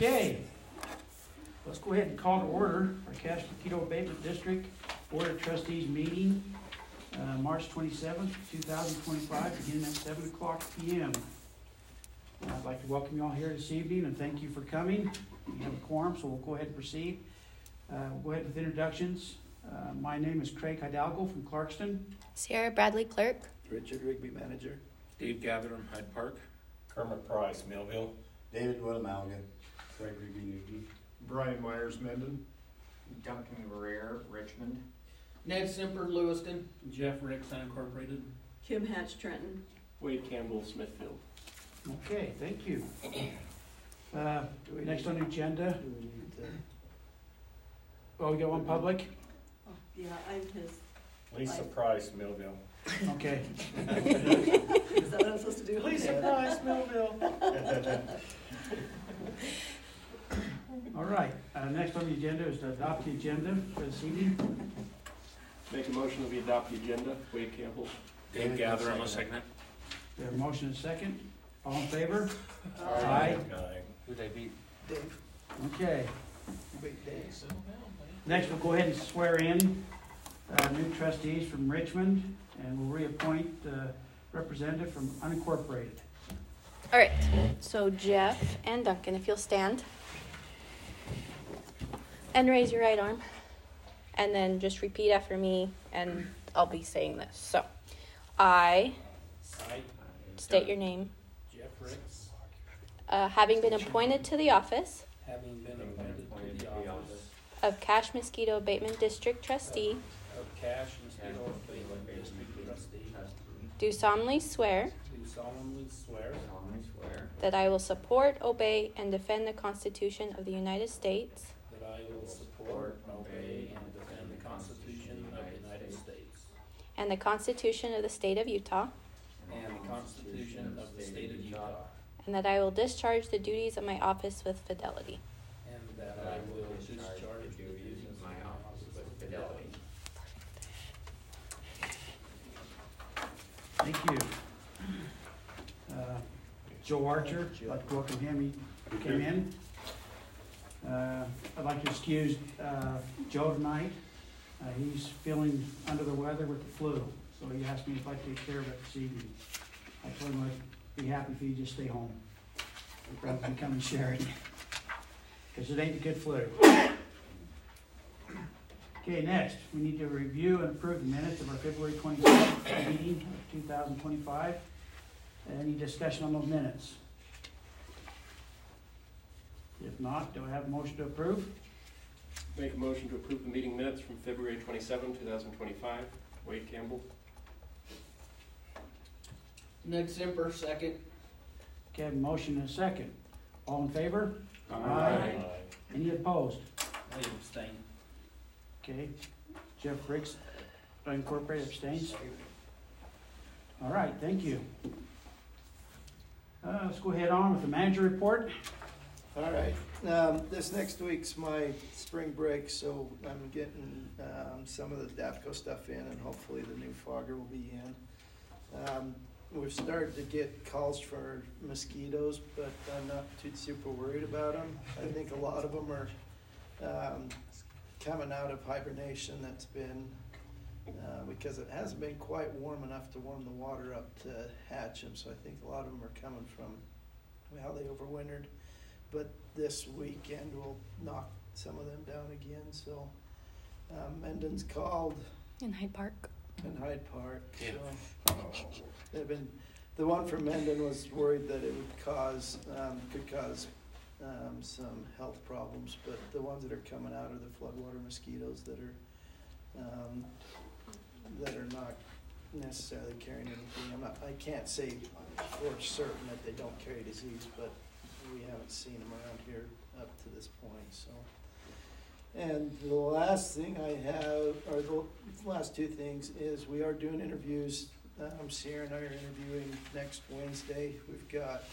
Okay, let's go ahead and call to order our Cache Mosquito Abatement District Board of Trustees meeting, March 27th, 2025, beginning at 7 o'clock p.m. I'd like to welcome you all here this evening and thank you for coming. We have a quorum, so we'll go ahead and proceed. We'll go ahead with introductions. My name is Craig Hidalgo from Clarkston. Sierra Bradley, clerk. Richard Rigby, manager. Dave Gavitter, Hyde Park. Kermit Price, Millville. David Willamalga. Craig Rigby, Newton. Brian Myers, Mendon. Duncan Guerrero, Richmond. Ned Simper, Lewiston. Jeff Ricks, Unincorporated. Kim Hatch, Trenton. Wade Campbell, Smithfield. Okay, thank you. Next on the agenda. Oh, we got one public? Oh, yeah, I'm his. Lisa Price, Millville. Okay. Is that what I'm supposed to do? Lisa Price, Millville. All right, next on the agenda is to adopt the agenda for this evening. Make a motion that we adopt the agenda. Wade Campbell. Dave Gavitter, I'll second it. We have a motion and a second. All in favor? Aye. Who'd I beat? Dave. Okay. Wait, Dave. Next, we'll go ahead and swear in new trustees from Richmond, and we'll reappoint the representative from Unincorporated. All right, so Jeff and Duncan, if you'll stand. And raise your right arm. And then just repeat after me, and I'll be saying this. So, I state your name. Jeff Ricks, Having been appointed to the office having been appointed to the office of Cache Mosquito Abatement District Trustee, of Cache Mosquito Abatement District Trustee, do solemnly swear do solemnly swear that I will support, obey, and defend the Constitution of the United States that I will support, obey, and defend the Constitution of the United States and the Constitution of the State of Utah, and the Constitution of the State of Utah, and that I will discharge the duties of my office with fidelity. and that I will discharge the duties of my office with fidelity. Thank you. Joe Archer, I'd like to welcome him. He came in. I'd like to excuse Joe tonight. He's feeling under the weather with the flu, so he asked me if I'd take care of it this evening. I told him I'd be happy if he'd just stay home rather than come and share it, because it ain't a good flu. Okay, next, we need to review and approve the minutes of our February 27th meeting of 2025. Any discussion on those minutes? If not, do I have a motion to approve? Make a motion to approve the meeting minutes from February 27, 2025. Wade Campbell. Ned Simper, second. Okay, I have a motion and a second. All in favor? Aye. Any opposed? I abstain. Okay, Jeff Ricks, Unincorporated abstains. All right, thank you. Let's go ahead on with the manager report. All right. This next week's my spring break, so I'm getting some of the DAPCO stuff in, and hopefully the new fogger will be in. We've started to get calls for mosquitoes, but I'm not too super worried about them. I think a lot of them are coming out of hibernation. That's been because it hasn't been quite warm enough to warm the water up to hatch them. So I think a lot of them are coming from how they overwintered. But this weekend will knock some of them down again. So Mendon's called. In Hyde Park. In Hyde Park. Yeah. So they've been. The one from Mendon was worried that it would cause could cause some health problems, but the ones that are coming out are the floodwater mosquitoes that are not necessarily carrying anything. I can't say for certain that they don't carry disease, but we haven't seen them around here up to this point. So, and the last thing I have, or the last two things, is we are doing interviews. Sierra and I are interviewing next Wednesday. We've got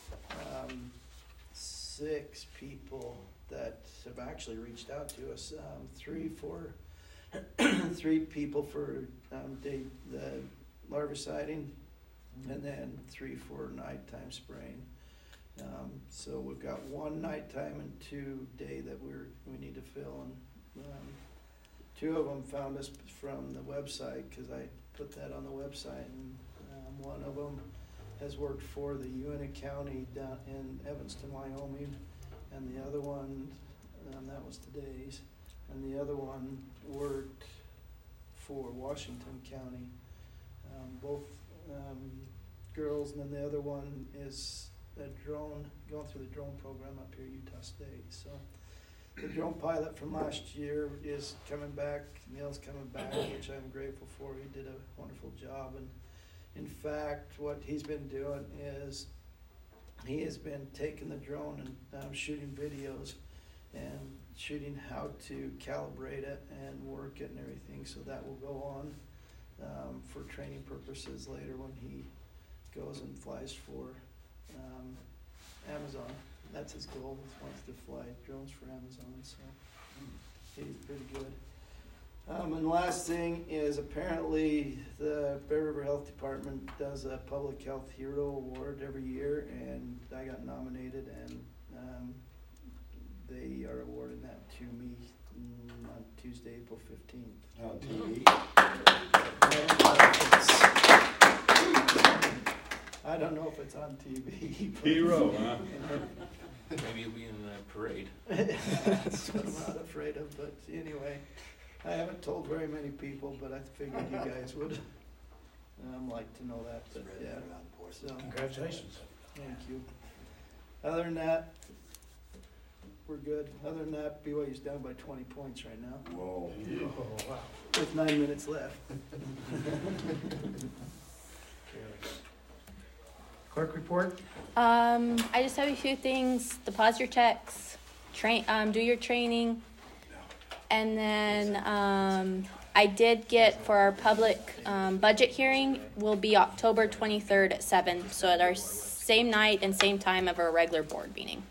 6 people that have actually reached out to us. 3 people for the larviciding, and then 3 for nighttime spraying. So we've got one nighttime and 2 day that we need to fill, and 2 of them found us from the website, cause I put that on the website, and one of them has worked for the Uena County down in Evanston, Wyoming, and the other one, that was today's, and the other one worked for Washington County. Both girls, and then the other one is a drone, going through the drone program up here at Utah State. So the drone pilot from last year is coming back, Neil's coming back, which I'm grateful for. He did a wonderful job, and in fact, what he's been doing is he has been taking the drone and shooting videos and shooting how to calibrate it and work it and everything, so that will go on for training purposes later when he goes and flies for Amazon. That's his goal, he wants to fly drones for Amazon, so he's pretty good. And the last thing is, apparently the Bear River Health Department does a Public Health Hero Award every year, and I got nominated, and they are awarding that to me on Tuesday, April 15th. On TV? I don't know if it's on TV. Hero, huh? Maybe you'll be in the parade. That's what I'm not afraid of, but anyway, I haven't told very many people, but I figured you guys would like to know that, but yeah. So, Congratulations. thank you. Other than that, we're good. Other than that, BYU's down by 20 points right now, Whoa. Oh, wow. with 9 minutes left. Clerk report? I just have a few things. Deposit your checks, do your training, and then I did get for our public budget hearing will be October 23rd at 7, so at our same night and same time of our regular board meeting.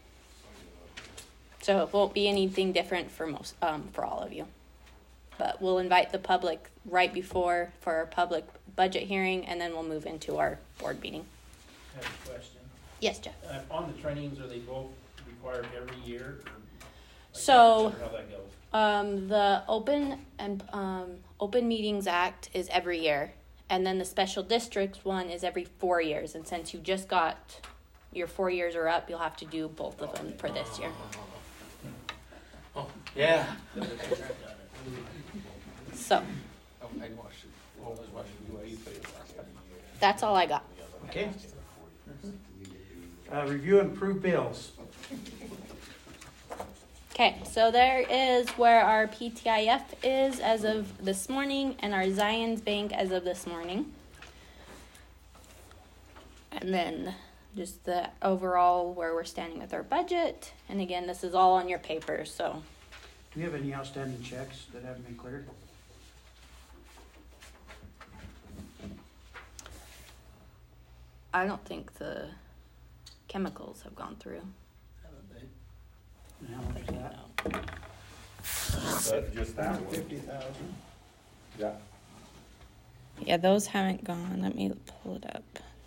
So it won't be anything different for for all of you, but we'll invite the public right before for our public budget hearing, and then we'll move into our board meeting. I have a question. Yes, Jeff. On the trainings, are they both required every year? Or So, how that goes? the Open Meetings Act is every year, and then the Special Districts one is every 4 years. And since you just got your 4 years are up, you'll have to do both of them for this year. Oh, yeah. So I watched it. I was watching BYU play this last time. that's all I got. Okay. Review and approve bills. Okay, so there is where our PTIF is as of this morning and our Zions Bank as of this morning. And then just the overall where we're standing with our budget. And again, this is all on your paper, so. Do we have any outstanding checks that haven't been cleared? I don't think the chemicals have gone through. And how much is that? But just that one. 50,000. Yeah. Yeah, those haven't gone. Let me pull it up.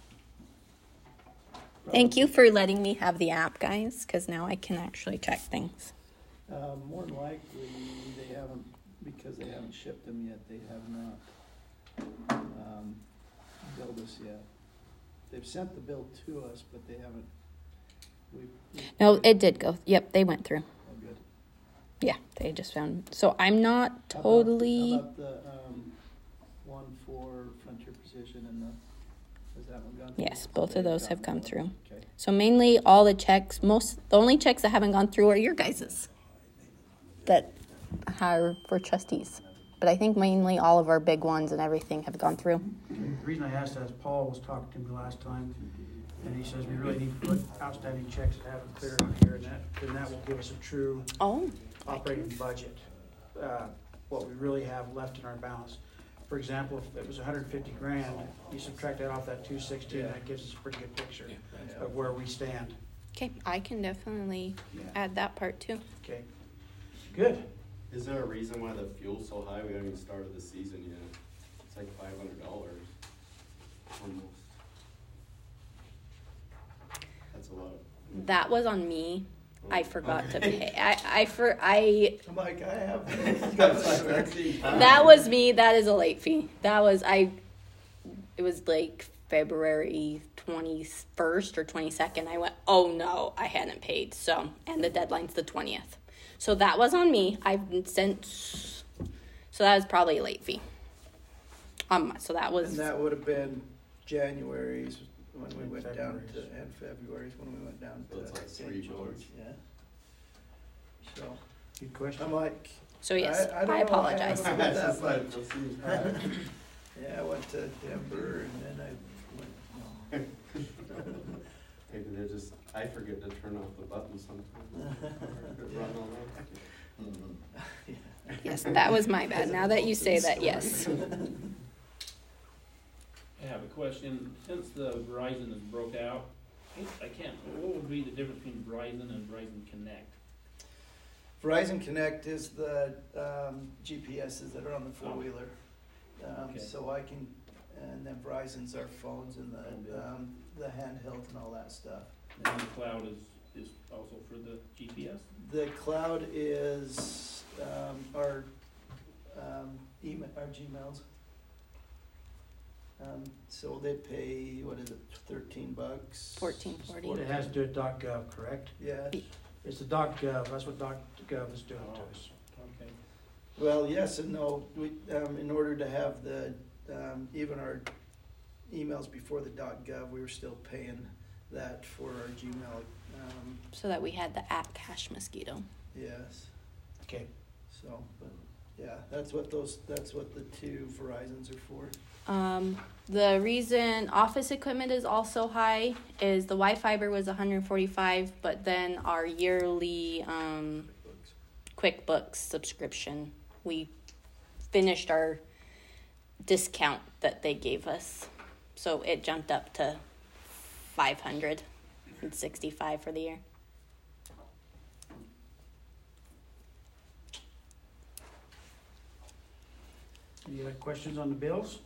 Thank you for letting me have the app, guys, because now I can actually check things. More than likely, they haven't, because they haven't shipped them yet, they have not billed us yet. They've sent the bill to us, but they haven't. No, it did go. Yep, they went through. Oh, good. Yeah, they just found. So I'm not totally. How about the one for Frontier Precision and has that one gone through? Yes, both of those have come through. Okay. So mainly all the checks, the only checks that haven't gone through are your guys's. That are for trustees. But I think mainly all of our big ones and everything have gone through. The reason I asked that is Paul was talking to me last time, and he says we really need to put outstanding checks that haven't cleared on here, and that will give us a true operating budget, what we really have left in our balance. For example, if it was 150 grand, you subtract that off that 260, and that gives us a pretty good picture of where we stand. Okay, I can definitely add that part too. Okay, good. Is there a reason why the fuel's so high? We haven't even started the season yet. It's like $500 almost. That's That's a lot of. That was on me. I forgot to Okay. pay. I I'm like, I have. that was me. That is a late fee. It was like February 21st or 22nd. I went, oh no, I hadn't paid. So, and the deadline's the 20th. So that was on me. So that was probably a late fee. So that was. And that would have been January's when we went down February's. to, and February's when we went down So it's to like St. 3 George, months. yeah. So, Good question. I'm like. So yes, I don't I know, apologize. I haven't That's that just like, much. that seems high. Yeah, I went to Denver and then I went, Maybe they're just, I forget to turn off the button sometimes. Run all night. Yes, that was my bad. Now that you say that, yes. I have a question. Since the Verizon is broke out, what would be the difference between Verizon and Verizon Connect? Verizon Connect is the GPSs that are on the four-wheeler. Okay. So I can, and then Verizon's our phones and the handheld and all that stuff. And the cloud is also for the GPS? The cloud is our email, our Gmails. So they pay, what is it, $13? $14.40. It has to do with .gov, correct? Yeah. It's the .gov, that's what .gov is doing to us. Okay. Well, yes and no. We, in order to have the, even our emails before the .gov, we were still paying that for our Gmail. So that we had the @Cash Mosquito. Yes. Okay. So, but yeah, that's what the two Verizons are for. The reason office equipment is also high is the Wi-Fi was $145, but then our yearly QuickBooks subscription, we finished our discount that they gave us, so it jumped up to $565 for the year. Any other questions on the bills?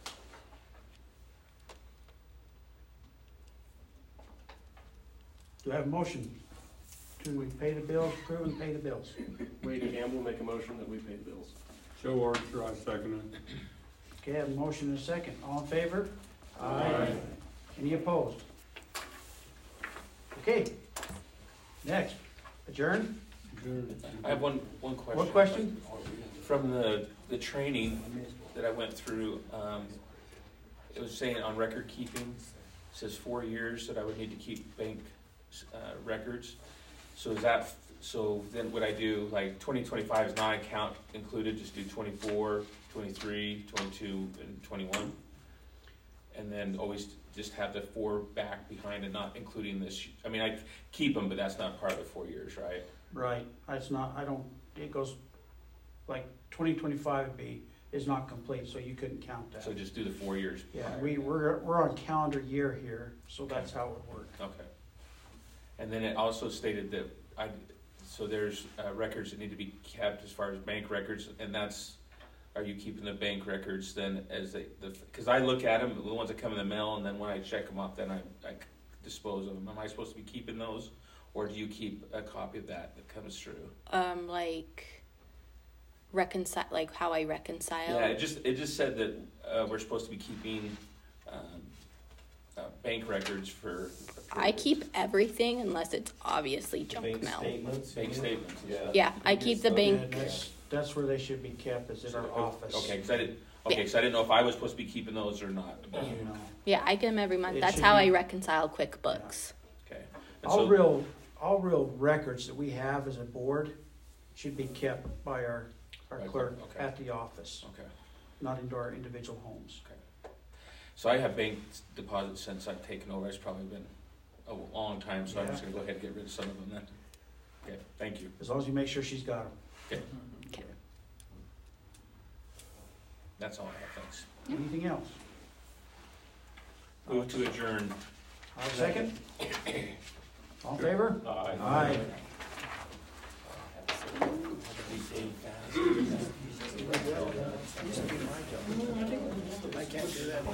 Do I have a motion to pay the bills, approve and pay the bills? Wade Campbell make a motion that we pay the bills. Joe Archer, I second it. Okay, I have a motion and a second. All in favor? Aye. Any opposed? Okay. Next, adjourn. I have one question. What question? From the training that I went through, it was saying on record keeping, it says 4 years that I would need to keep bank records. So so then what I do, like 2025 is not account included, just do 24, 23, 22, and 21. And then always just have the 4 back behind and not including this. I mean, I keep them, but that's not part of the 4 years, right? Right, it's not, it goes, like 2025 is not complete, so you couldn't count that. So just do the 4 years. Yeah, prior. we're on calendar year here, so that's how it would work. Okay. And then it also stated that so there's records that need to be kept as far as bank records, and are you keeping the bank records then as because I look at them, the ones that come in the mail, and then when I check them off, then I dispose of them. Am I supposed to be keeping those, or do you keep a copy of that comes through? Like how I reconcile. Yeah, it just said that we're supposed to be keeping bank records for. I keep everything unless it's obviously junk Bank mail. statements. Bank statements. Yeah, I keep the bank. That's where they should be kept, is in our office. Okay, because I didn't know if I was supposed to be keeping those or not. You know. Yeah, I get them every month. It That's should how be- I reconcile QuickBooks. Okay. And All so- real records that we have as a board should be kept by our Right, clerk okay. at the office, Okay. not into our individual homes. So I have bank deposits since I've taken over. It's probably been a long time, so I'm just gonna go ahead and get rid of some of them then. Okay, thank you. As long as you make sure she's got them. Okay. Okay. That's all I have, thanks. Anything else? Move to adjourn. I'll second. All in favor? Aye. Aye. I can't do that.